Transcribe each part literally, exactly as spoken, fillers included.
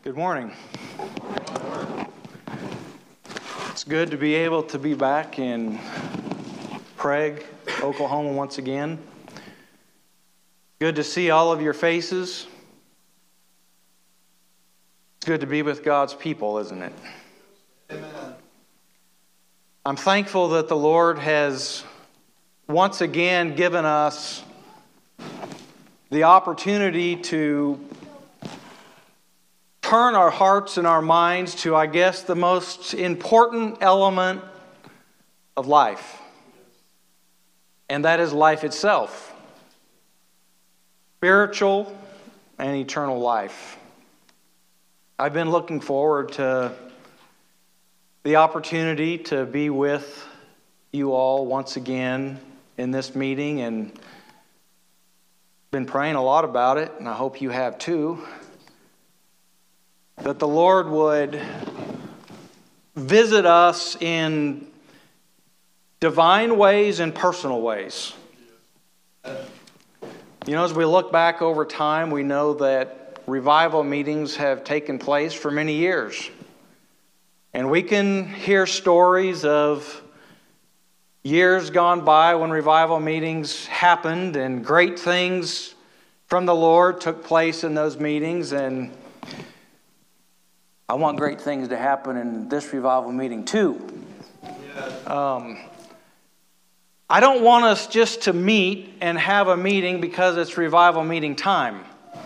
Good morning. It's good to be able to be back in Prague, Oklahoma once again. Good to see all of your faces. It's good to be with God's people, isn't it? Amen. I'm thankful that the Lord has once again given us the opportunity to turn our hearts and our minds to, I guess, the most important element of life. And that is life itself. Spiritual and eternal life. I've been looking forward to the opportunity to be with you all once again in this meeting, and been praying a lot about it, and I hope you have too. That the Lord would visit us in divine ways and personal ways. You know, as we look back over time, we know that revival meetings have taken place for many years. And we can hear stories of years gone by when revival meetings happened and great things from the Lord took place in those meetings, and I want great things to happen in this revival meeting too. Um, I don't want us just to meet and have a meeting because it's revival meeting time.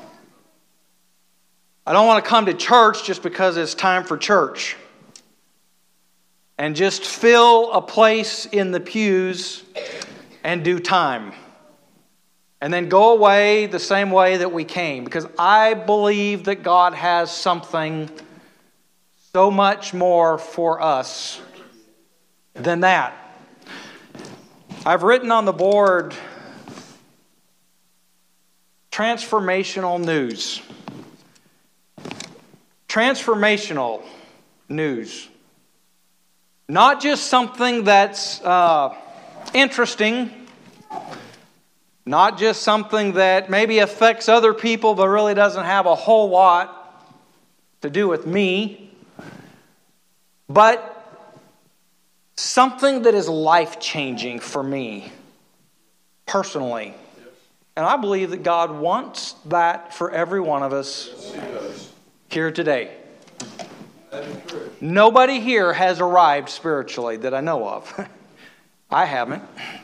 I don't want to come to church just because it's time for church and just fill a place in the pews and do time and then go away the same way that we came, because I believe that God has something so much more for us than that. I've written on the board transformational news. Transformational news. Not just something that's uh, interesting, not just something that maybe affects other people but really doesn't have a whole lot to do with me, but something that is life-changing for me personally. And I believe that God wants that for every one of us here today. Nobody here has arrived spiritually that I know of. I haven't.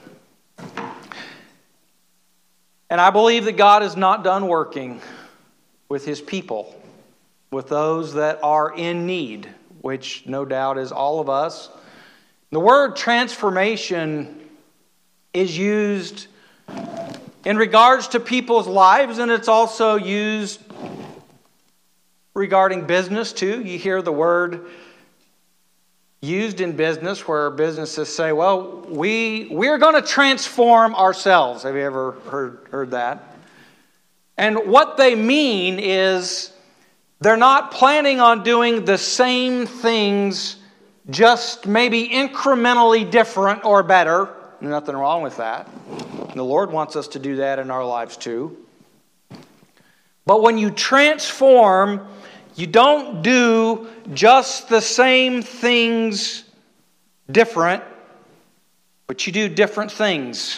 And I believe that God is not done working with His people, with those that are in need, which no doubt is all of us. The word transformation is used in regards to people's lives, and it's also used regarding business too. You hear the word used in business where businesses say, well, we, we're going to transform ourselves. Have you ever heard, heard that? And what they mean is they're not planning on doing the same things, just maybe incrementally different or better. Nothing wrong with that. The Lord wants us to do that in our lives too. But when you transform, you don't do just the same things different, but you do different things.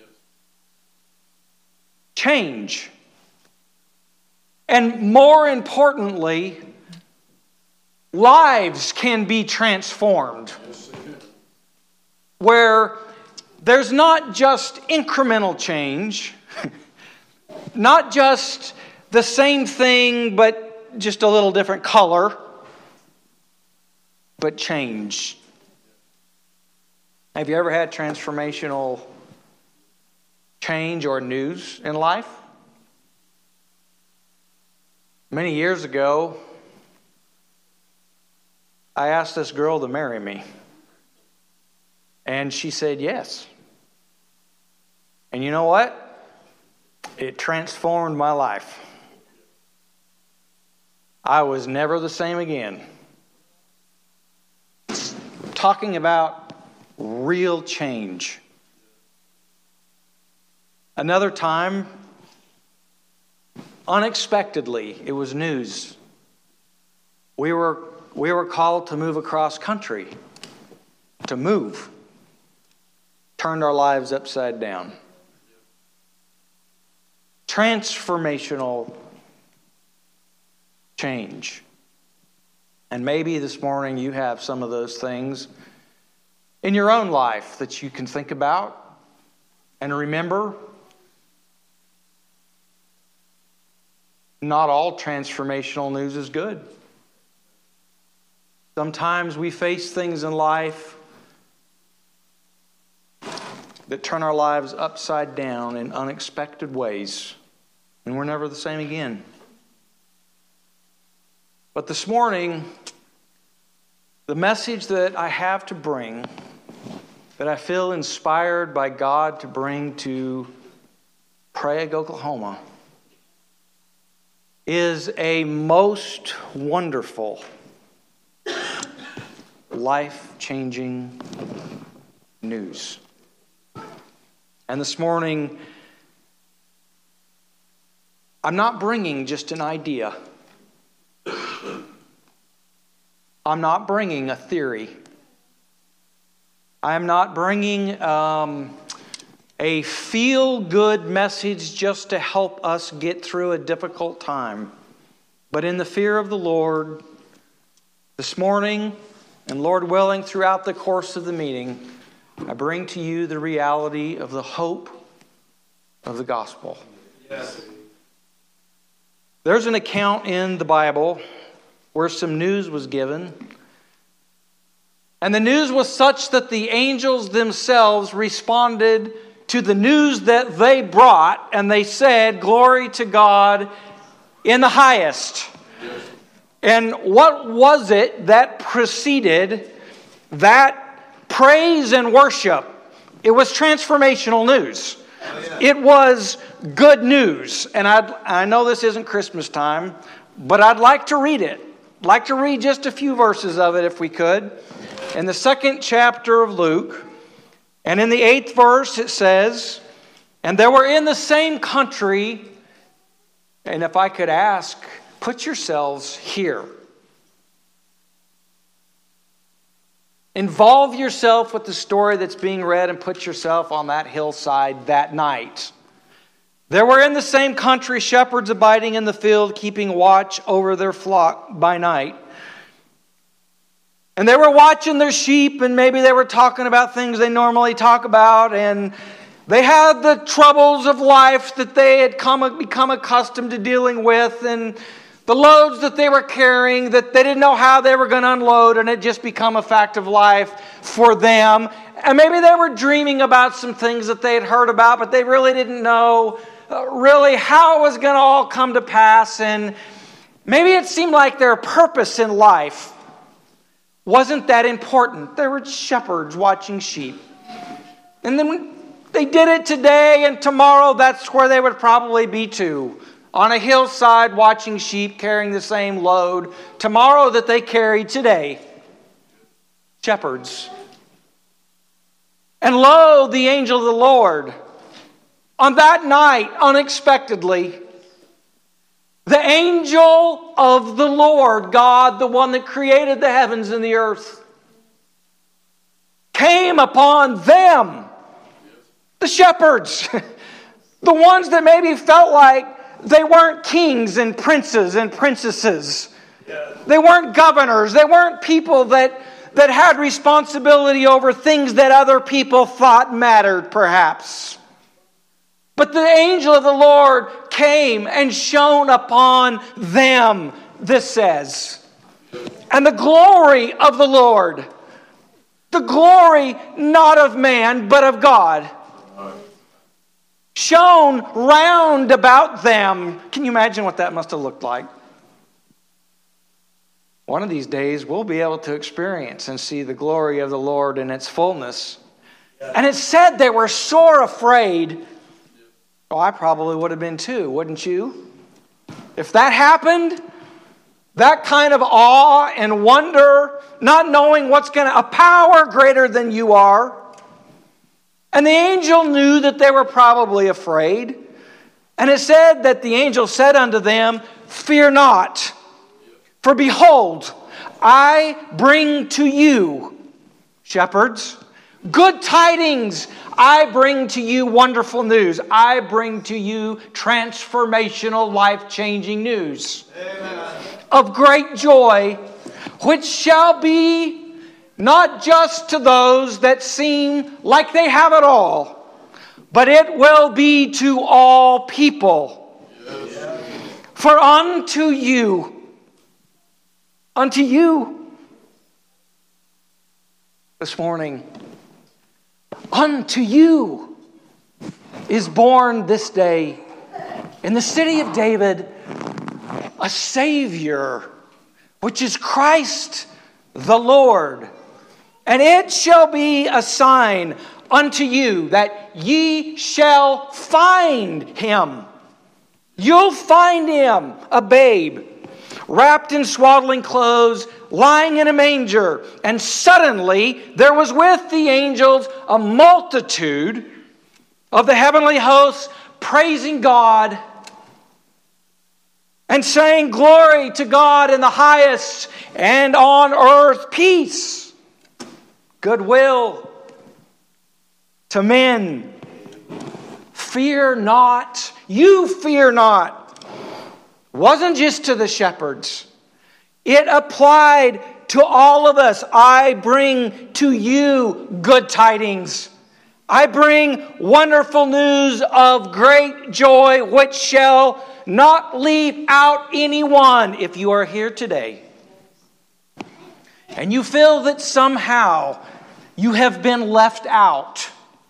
Change. And more importantly, lives can be transformed. Where there's not just incremental change, not just the same thing but just a little different color, but change. Have you ever had transformational change or news in life? Many years ago, I asked this girl to marry me. And she said yes. And you know what? It transformed my life. I was never the same again. Talking about real change. Another time, unexpectedly, it was news We were, we were called to move across country, to move, turned our lives upside down. Transformational change. And maybe this morning you have some of those things in your own life that you can think about and remember. Not all transformational news is good. Sometimes we face things in life that turn our lives upside down in unexpected ways, and we're never the same again. But this morning, the message that I have to bring, that I feel inspired by God to bring to Prague, Oklahoma, is a most wonderful, life-changing news. And this morning, I'm not bringing just an idea. I'm not bringing a theory. I am not bringing um, a feel-good message just to help us get through a difficult time. But in the fear of the Lord, this morning, and Lord willing, throughout the course of the meeting, I bring to you the reality of the hope of the gospel. Yes. There's an account in the Bible where some news was given. And the news was such that the angels themselves responded to the news that they brought, and they said, "Glory to God in the highest." Yes. And what was it that preceded that praise and worship? It was transformational news. Oh, yeah. It was good news. And I'd, I know this isn't Christmas time, but I'd like to read it. I'd like to read just a few verses of it if we could. In the second chapter of Luke, and in the eighth verse it says, "And they were in the same country," and if I could ask, put yourselves here. Involve yourself with the story that's being read and put yourself on that hillside that night. "There were in the same country shepherds abiding in the field, keeping watch over their flock by night. And they were watching their sheep, and maybe they were talking about things they normally talk about, and they had the troubles of life that they had come become accustomed to dealing with, and the loads that they were carrying that they didn't know how they were going to unload, and it just become a fact of life for them. And maybe they were dreaming about some things that they had heard about, but they really didn't know uh, really how it was going to all come to pass. And maybe it seemed like their purpose in life wasn't that important. They were shepherds watching sheep. And then they did it today, and tomorrow that's where they would probably be too. On a hillside watching sheep carrying the same load tomorrow that they carried today. Shepherds. And lo, the angel of the Lord, on that night, unexpectedly, the angel of the Lord, God, the one that created the heavens and the earth, came upon them, the shepherds, the ones that maybe felt like they weren't kings and princes and princesses. They weren't governors. They weren't people that, that had responsibility over things that other people thought mattered, perhaps. But the angel of the Lord came and shone upon them, this says. And the glory of the Lord, the glory not of man, but of God, shone round about them. Can you imagine what that must have looked like? One of these days we'll be able to experience and see the glory of the Lord in its fullness. And it said they were sore afraid. Oh, I probably would have been too, wouldn't you? If that happened, that kind of awe and wonder, not knowing what's going to, a power greater than you are. And the angel knew that they were probably afraid. And it said that the angel said unto them, "Fear not. For behold, I bring to you, shepherds, good tidings. I bring to you wonderful news. I bring to you transformational, life-changing news. Amen. Of great joy, which shall be not just to those that seem like they have it all, but it will be to all people. Yes. For unto you, unto you, this morning, unto you is born this day in the city of David a Savior, which is Christ the Lord. And it shall be a sign unto you that ye shall find him. You'll find him, a babe, wrapped in swaddling clothes, lying in a manger. And suddenly there was with the angels a multitude of the heavenly hosts praising God and saying, "Glory to God in the highest, and on earth peace, goodwill to men." Fear not. You fear not. Wasn't just to the shepherds. It applied to all of us. I bring to you good tidings. I bring wonderful news of great joy, which shall not leave out anyone. If you are here today and you feel that somehow you have been left out,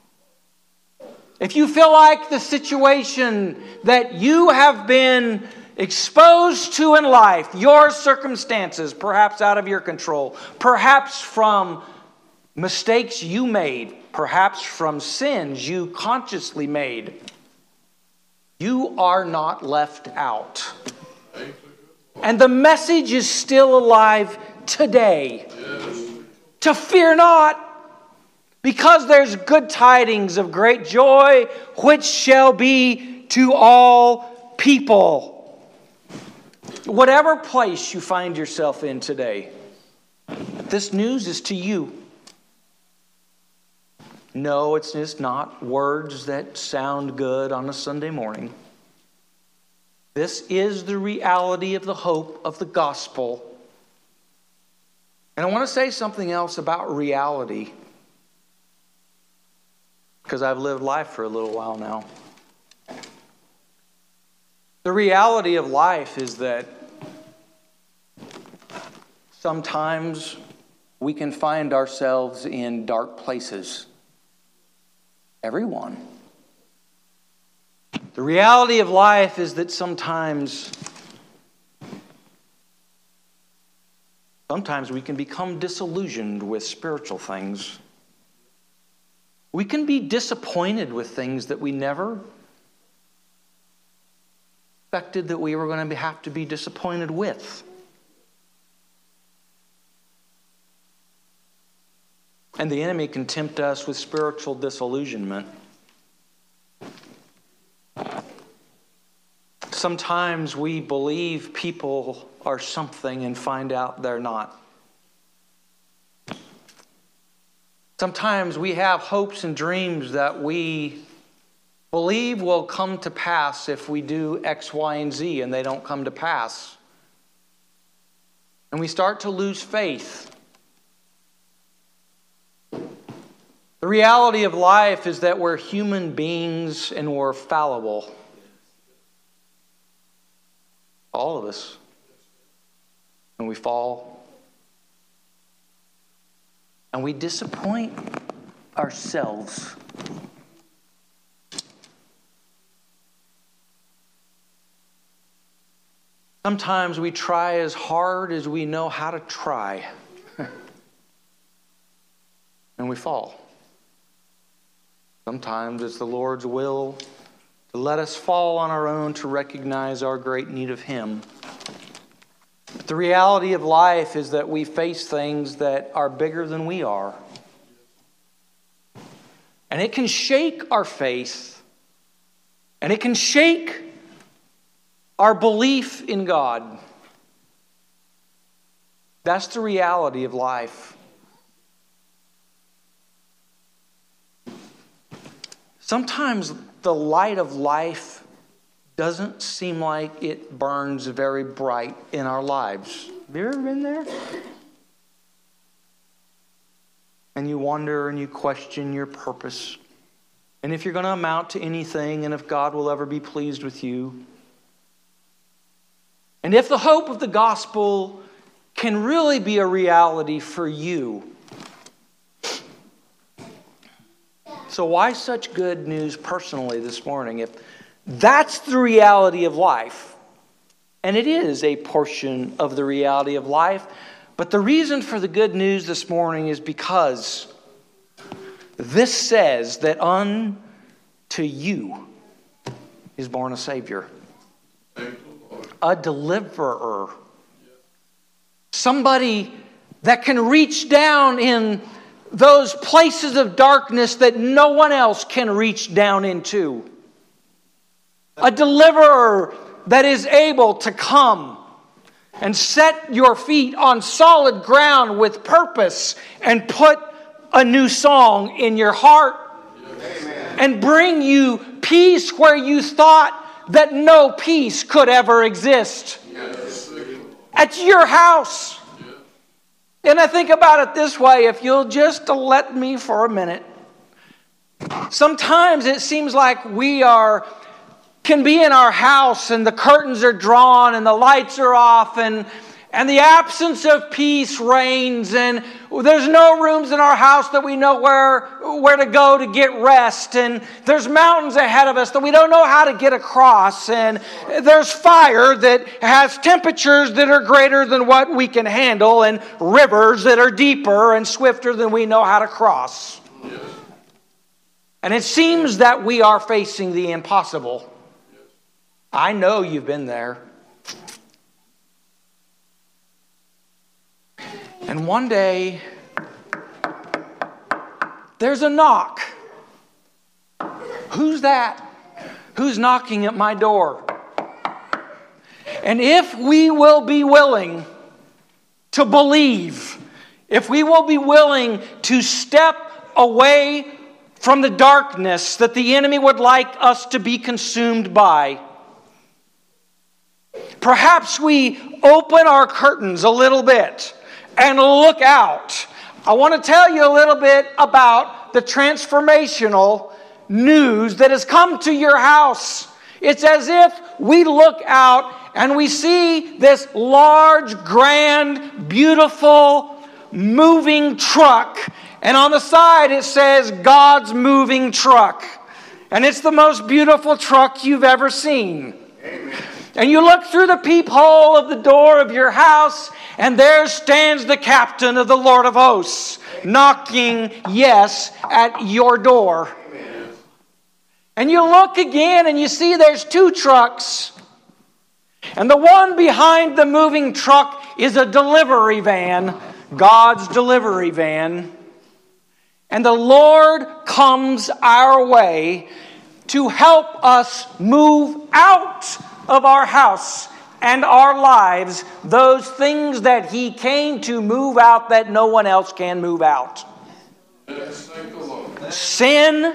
if you feel like the situation that you have been exposed to in life, your circumstances, perhaps out of your control, perhaps from mistakes you made, perhaps from sins you consciously made, you are not left out. And the message is still alive today. Yes. To fear not, because there's good tidings of great joy, which shall be to all people. Whatever place you find yourself in today, this news is to you. No, it's just not words that sound good on a Sunday morning. This is the reality of the hope of the gospel. And I want to say something else about reality, because I've lived life for a little while now. The reality of life is that sometimes we can find ourselves in dark places. Everyone. The reality of life is that sometimes, sometimes we can become disillusioned with spiritual things. We can be disappointed with things that we never expected that we were going to have to be disappointed with. And the enemy can tempt us with spiritual disillusionment. Sometimes we believe people are something and find out they're not. Sometimes we have hopes and dreams that we believe will come to pass if we do X, Y, and Z, and they don't come to pass. And we start to lose faith. The reality of life is that we're human beings and we're fallible. All of us. And we fall. And we disappoint ourselves. Sometimes we try as hard as we know how to try. And we fall. Sometimes it's the Lord's will to let us fall on our own to recognize our great need of Him. But the reality of life is that we face things that are bigger than we are. And it can shake our faith. And it can shake our belief in God. That's the reality of life. Sometimes the light of life doesn't seem like it burns very bright in our lives. Have you ever been there? And you wonder and you question your purpose. And if you're going to amount to anything, and if God will ever be pleased with you. And if the hope of the gospel can really be a reality for you. So why such good news personally this morning? If that's the reality of life, and it is a portion of the reality of life, but the reason for the good news this morning is because this says that unto you is born a Savior, a deliverer, somebody that can reach down in those places of darkness that no one else can reach down into. A deliverer that is able to come and set your feet on solid ground with purpose and put a new song in your heart. Amen. And bring you peace where you thought that no peace could ever exist. Yes. At your house. And I think about it this way, if you'll just let me for a minute. Sometimes it seems like we are can be in our house and the curtains are drawn and the lights are off and, and the absence of peace reigns and there's no rooms in our house that we know where, where to go to get rest, and there's mountains ahead of us that we don't know how to get across, and there's fire that has temperatures that are greater than what we can handle and rivers that are deeper and swifter than we know how to cross. And it seems that we are facing the impossible. I know you've been there. And one day, there's a knock. Who's that? Who's knocking at my door? And if we will be willing to believe, if we will be willing to step away from the darkness that the enemy would like us to be consumed by, perhaps we open our curtains a little bit and look out. I want to tell you a little bit about the transformational news that has come to your house. It's as if we look out and we see this large, grand, beautiful, moving truck. And on the side it says, God's moving truck. And it's the most beautiful truck you've ever seen. Amen. And you look through the peephole of the door of your house, and there stands the captain of the Lord of hosts, knocking, yes, at your door. Amen. And you look again, and you see there's two trucks. And the one behind the moving truck is a delivery van, God's delivery van. And the Lord comes our way to help us move out of our house and our lives, those things that He came to move out that no one else can move out. Yes, thank the Lord. Sin,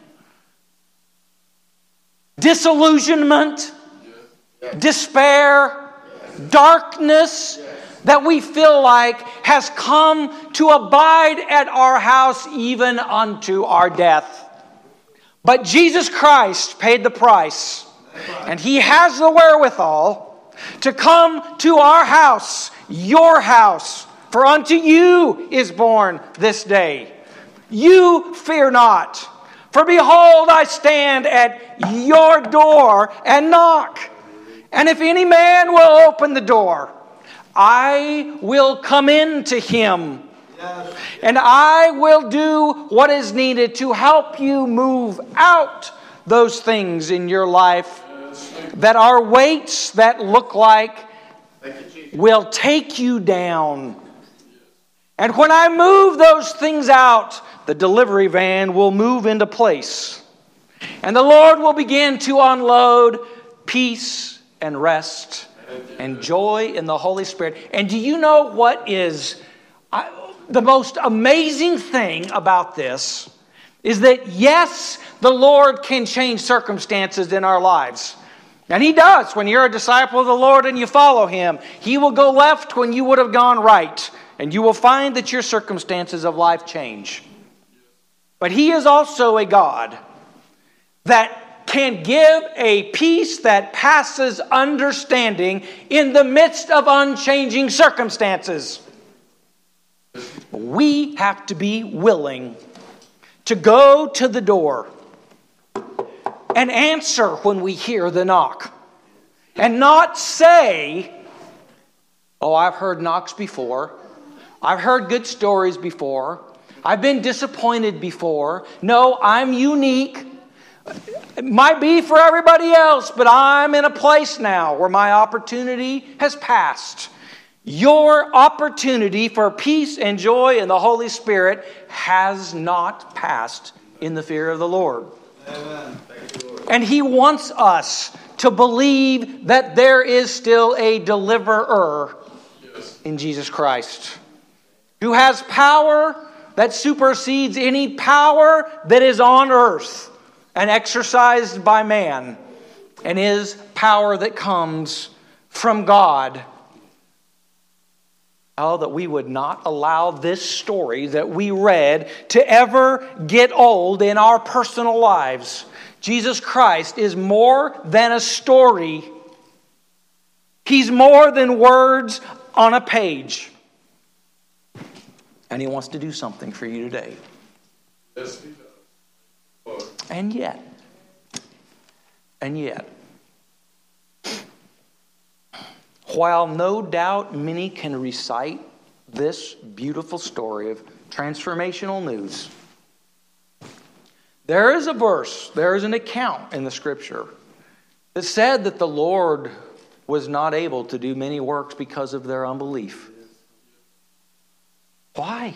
disillusionment, yes. Despair, yes. Darkness, yes. That we feel like has come to abide at our house even unto our death. But Jesus Christ paid the price. And He has the wherewithal to come to our house, your house. For unto you is born this day. You fear not. For behold, I stand at your door and knock. And if any man will open the door, I will come in to him. And I will do what is needed to help you move out those things in your life that are weights that look like will take you down. And when I move those things out, the delivery van will move into place. And the Lord will begin to unload peace and rest and joy in the Holy Spirit. And do you know what is I, the most amazing thing about this? Is that yes, the Lord can change circumstances in our lives. And He does. When you're a disciple of the Lord and you follow Him, He will go left when you would have gone right. And you will find that your circumstances of life change. But He is also a God that can give a peace that passes understanding in the midst of unchanging circumstances. We have to be willing to go to the door and answer when we hear the knock. And not say, oh, I've heard knocks before. I've heard good stories before. I've been disappointed before. No, I'm unique. It might be for everybody else, but I'm in a place now where my opportunity has passed. Your opportunity for peace and joy in the Holy Spirit has not passed in the fear of the Lord. Amen. Thank you, Lord. And He wants us to believe that there is still a deliverer Yes. in Jesus Christ, who has power that supersedes any power that is on earth and exercised by man, and is power that comes from God. Oh, that we would not allow this story that we read to ever get old in our personal lives. Jesus Christ is more than a story. He's more than words on a page. And He wants to do something for you today. Yes, He does. Lord. And yet, and yet, while no doubt many can recite this beautiful story of transformational news, there is a verse, there is an account in the Scripture that said that the Lord was not able to do many works because of their unbelief. Why?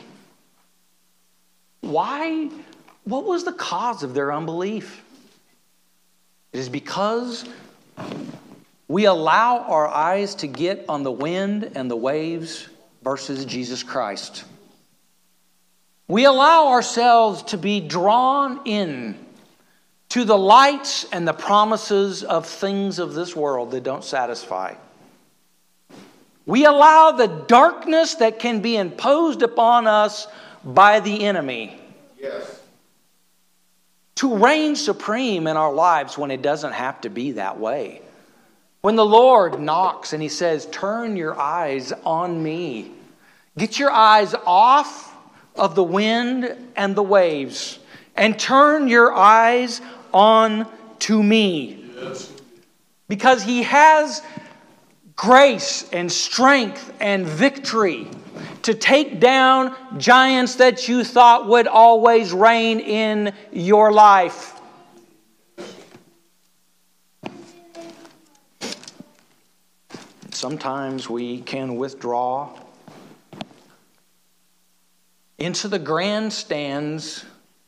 Why? What was the cause of their unbelief? It is because we allow our eyes to get on the wind and the waves versus Jesus Christ. We allow ourselves to be drawn in to the lights and the promises of things of this world that don't satisfy. We allow the darkness that can be imposed upon us by the enemy Yes. to reign supreme in our lives when it doesn't have to be that way. When the Lord knocks and He says, turn your eyes on me. Get your eyes off of the wind and the waves and turn your eyes on to me. Yes. Because He has grace and strength and victory to take down giants that you thought would always reign in your life. Sometimes we can withdraw into the grandstands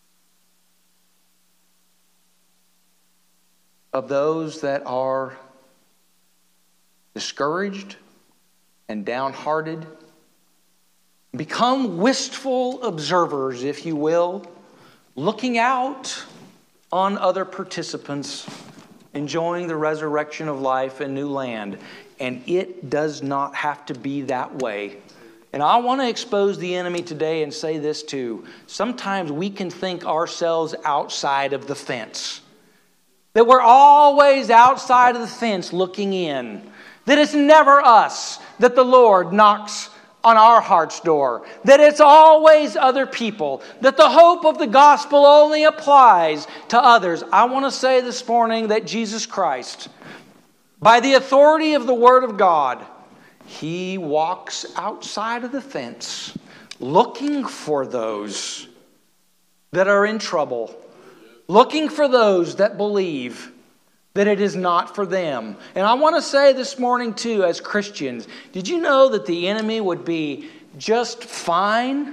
of those that are discouraged and downhearted. Become wistful observers, if you will, looking out on other participants, enjoying the resurrection of life in new land. And it does not have to be that way. And I want to expose the enemy today and say this too. Sometimes we can think ourselves outside of the fence. That we're always outside of the fence looking in. That it's never us that the Lord knocks on our heart's door. That it's always other people. That the hope of the gospel only applies to others. I want to say this morning that Jesus Christ, by the authority of the Word of God, He walks outside of the fence looking for those that are in trouble. Looking for those that believe that it is not for them. And I want to say this morning too, as Christians, did you know that the enemy would be just fine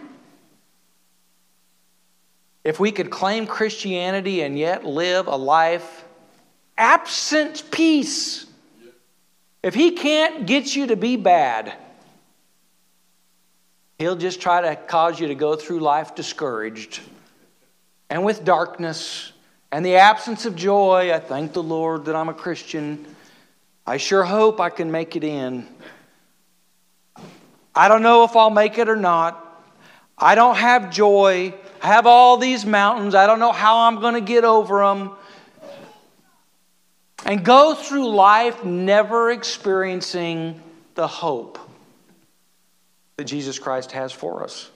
if we could claim Christianity and yet live a life absent peace? If he can't get you to be bad, he'll just try to cause you to go through life discouraged and with darkness and the absence of joy. I thank the Lord that I'm a Christian. I sure hope I can make it in. I don't know if I'll make it or not. I don't have joy. I have all these mountains. I don't know how I'm going to get over them. And go through life never experiencing the hope that Jesus Christ has for us.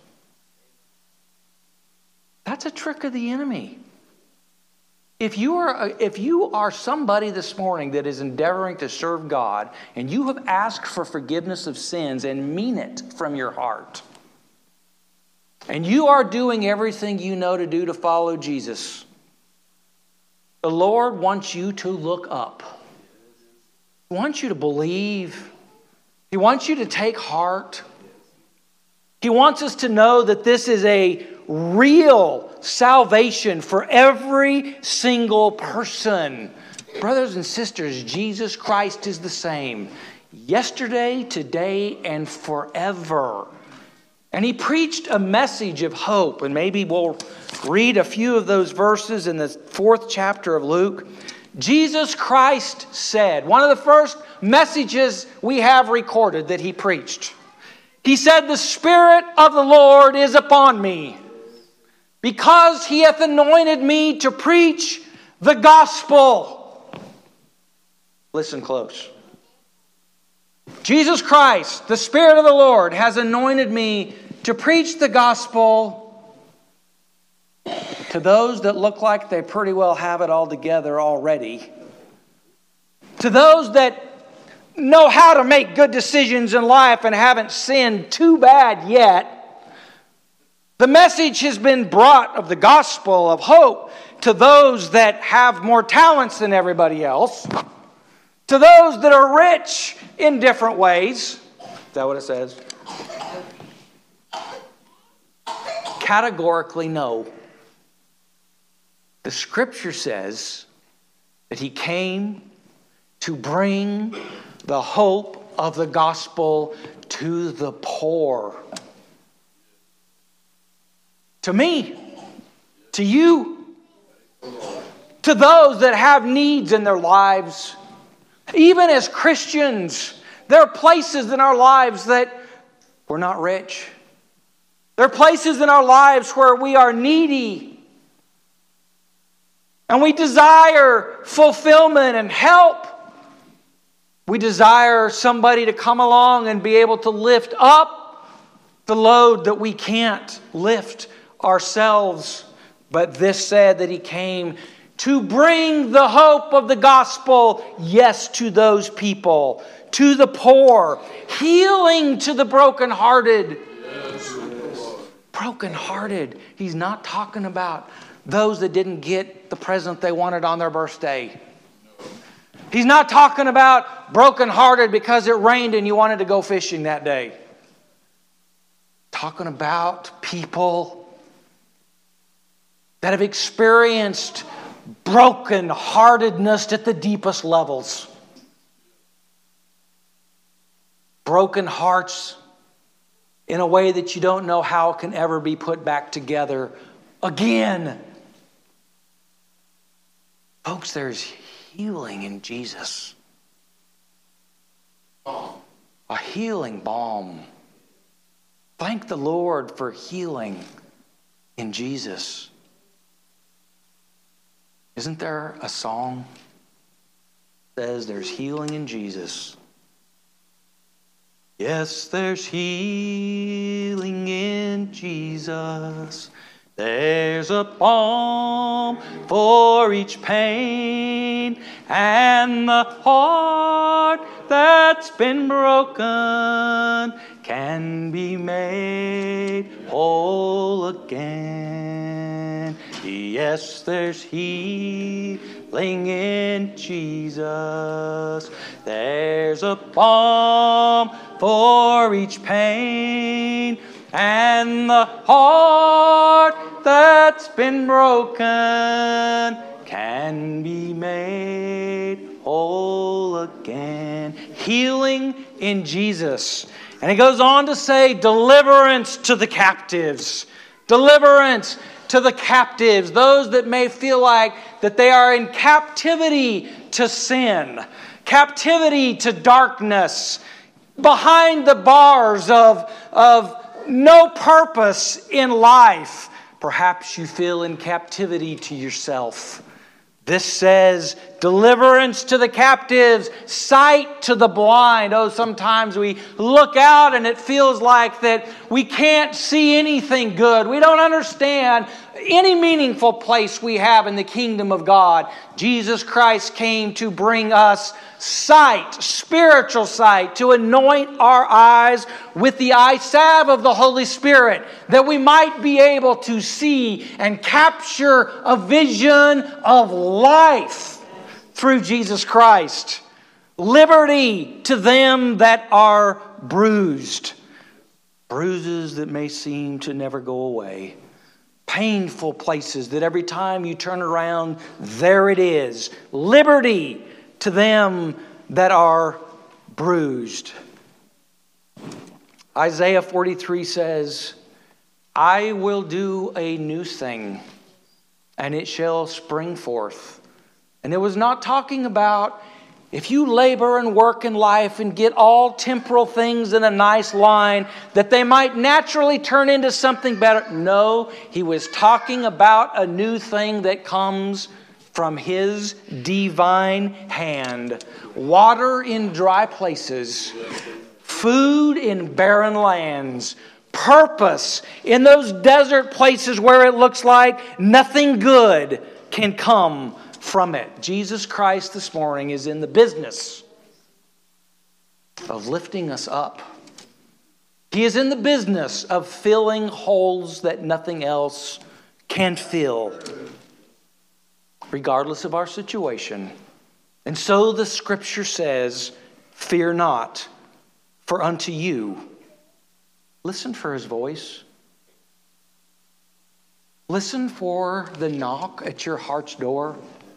That's a trick of the enemy. If you are, if you are somebody this morning that is endeavoring to serve God and you have asked for forgiveness of sins and mean it from your heart, and you are doing everything you know to do to follow Jesus, the Lord wants you to look up. He wants you to believe. He wants you to take heart. He wants us to know that this is a real salvation for every single person. Brothers and sisters, Jesus Christ is the same yesterday, today, and forever. And he preached a message of hope. And maybe we'll read a few of those verses in the fourth chapter of Luke. Jesus Christ said, one of the first messages we have recorded that he preached. He said, "The Spirit of the Lord is upon me, because he hath anointed me to preach the gospel." Listen close. Jesus Christ, the Spirit of the Lord, has anointed me to preach the gospel to those that look like they pretty well have it all together already. To those that know how to make good decisions in life and haven't sinned too bad yet. The message has been brought of the gospel of hope to those that have more talents than everybody else. To those that are rich in different ways. Is that what it says? Categorically, no. The Scripture says that he came to bring the hope of the gospel to the poor. To me, to you, to those that have needs in their lives. Even as Christians, there are places in our lives that we're not rich. There are places in our lives where we are needy. And we desire fulfillment and help. We desire somebody to come along and be able to lift up the load that we can't lift ourselves. But this said that he came to bring the hope of the gospel, yes, to those people, to the poor, healing to the brokenhearted. Yes, Brokenhearted. He's not talking about those that didn't get the present they wanted on their birthday. He's not talking about brokenhearted because it rained and you wanted to go fishing that day. Talking about people that have experienced brokenheartedness at the deepest levels. Broken hearts in a way that you don't know how it can ever be put back together again. Folks, there's healing in Jesus. A healing balm. Thank the Lord for healing in Jesus. Isn't there a song that says there's healing in Jesus? Yes, there's healing in Jesus. There's a balm for each pain, and the heart that's been broken can be made whole again. Yes, there's healing in Jesus. There's a balm for each pain, and the heart that's been broken can be made whole again. Healing in Jesus. And he goes on to say, deliverance to the captives. Deliverance to the captives. Those that may feel like that they are in captivity to sin. Captivity to darkness. Behind the bars of, of no purpose in life. Perhaps you feel in captivity to yourself. This says, deliverance to the captives, sight to the blind. Oh, sometimes we look out and it feels like that we can't see anything good. We don't understand any meaningful place we have in the kingdom of God. Jesus Christ came to bring us sight, spiritual sight, to anoint our eyes with the eye salve of the Holy Spirit, that we might be able to see and capture a vision of life through Jesus Christ. Liberty to them that are bruised. Bruises that may seem to never go away. Painful places that every time you turn around, there it is. Liberty to them that are bruised. Isaiah forty-three says, I will do a new thing, and it shall spring forth. And it was not talking about if you labor and work in life and get all temporal things in a nice line, that they might naturally turn into something better. No, he was talking about a new thing that comes from His divine hand. Water in dry places. Food in barren lands. Purpose in those desert places where it looks like nothing good can come from it. Jesus Christ this morning is in the business of lifting us up. He is in the business of filling holes that nothing else can fill, regardless of our situation. And so the Scripture says, fear not, for unto you, listen for His voice. Listen for the knock at your heart's door.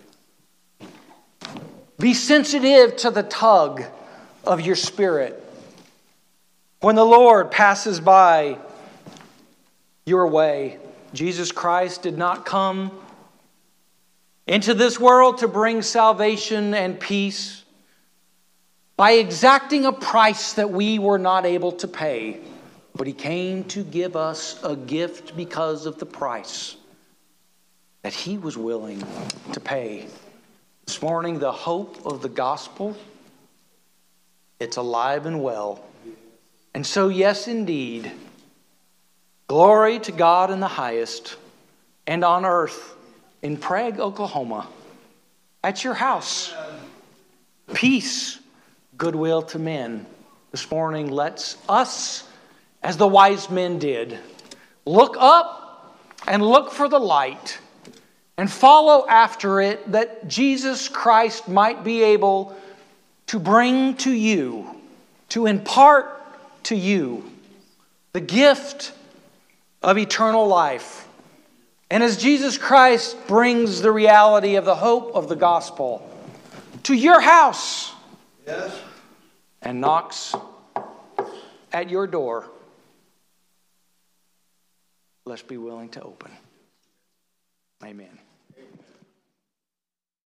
Be sensitive to the tug of your spirit. When the Lord passes by your way, Jesus Christ did not come into this world to bring salvation and peace by exacting a price that we were not able to pay. But He came to give us a gift because of the price that He was willing to pay. This morning, the hope of the gospel, it's alive and well. And so, yes, indeed, glory to God in the highest, and on earth in Prague, Oklahoma, at your house, peace, goodwill to men. This morning, let's us, as the wise men did, look up and look for the light and follow after it, that Jesus Christ might be able to bring to you, to impart to you, the gift of eternal life. And as Jesus Christ brings the reality of the hope of the gospel to your house, yes, and knocks at your door, let's be willing to open. Amen.